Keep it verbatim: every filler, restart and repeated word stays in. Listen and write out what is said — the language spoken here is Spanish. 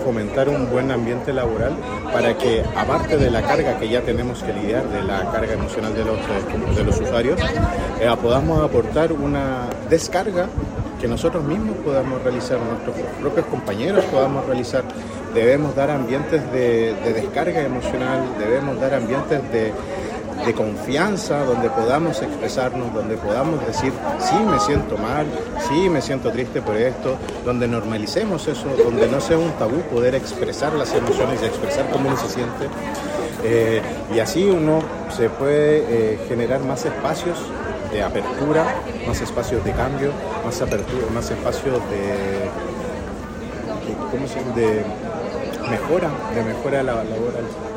fomentar un buen ambiente laboral para que, aparte de la carga que ya tenemos que lidiar, de la carga emocional de los, de los usuarios, eh, podamos aportar una descarga que nosotros mismos podamos realizar, nuestros propios compañeros podamos realizar. Debemos dar ambientes de, de descarga emocional, debemos dar ambientes de, de confianza, donde podamos expresarnos, donde podamos decir, sí, me siento mal, sí, me siento triste por esto, donde normalicemos eso, donde no sea un tabú poder expresar las emociones y expresar cómo uno se siente. Eh, y así uno se puede eh, generar más espacios de apertura, más espacios de cambio, más apertura, más espacios de, de, ¿cómo se llama? de mejora, de mejora laboral.